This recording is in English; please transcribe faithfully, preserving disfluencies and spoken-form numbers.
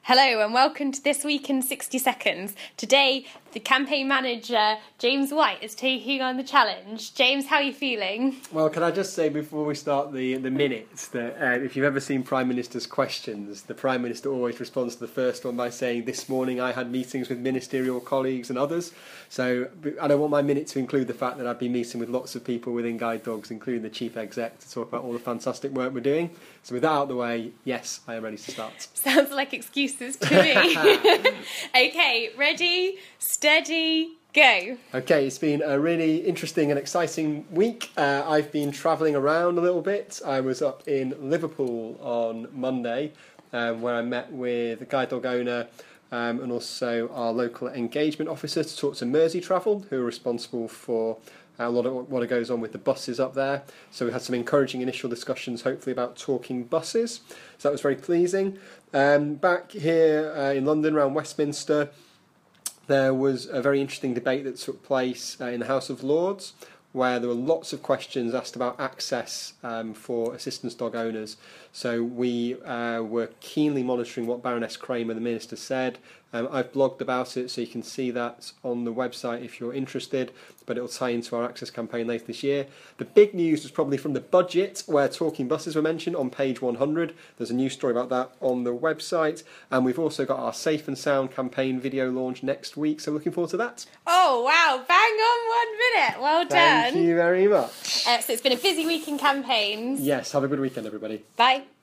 Hello and welcome to This Week in sixty seconds. Today, the campaign manager, James White, is taking on the challenge. James, how are you feeling? Well, can I just say before we start the, the minutes that uh, if you've ever seen Prime Minister's questions, the Prime Minister always responds to the first one by saying, "This morning I had meetings with ministerial colleagues and others." So I don't want my minute to include the fact that I've been meeting with lots of people within Guide Dogs, including the Chief Exec, to talk about all the fantastic work we're doing. So with that out of the way, yes, I am ready to start. Sounds like excuses to me. Okay, ready, steady, go. Okay, it's been a really interesting and exciting week. Uh, I've been travelling around a little bit. I was up in Liverpool on Monday, um, where I met with a guide dog owner um, and also our local engagement officer to talk to Mersey Travel, who are responsible for a lot of what goes on with the buses up there. So we had some encouraging initial discussions, hopefully about talking buses. So that was very pleasing. Um, back here uh, in London, around Westminster, there was a very interesting debate that took place uh, in the House of Lords, where there were lots of questions asked about access um, for assistance dog owners. So we uh, were keenly monitoring what Baroness Kramer, the Minister, said. Um, I've blogged about it, so you can see that on the website if you're interested, but it'll tie into our access campaign later this year. The big news was probably from the budget, where talking buses were mentioned on page one hundred. There's a news story about that on the website, and we've also got our Safe and Sound campaign video launch next week, so looking forward to that. Oh, wow, bang on one minute. Well done. Thank you very much. Uh, so it's been a busy week in campaigns. Yes, have a good weekend, everybody. Bye.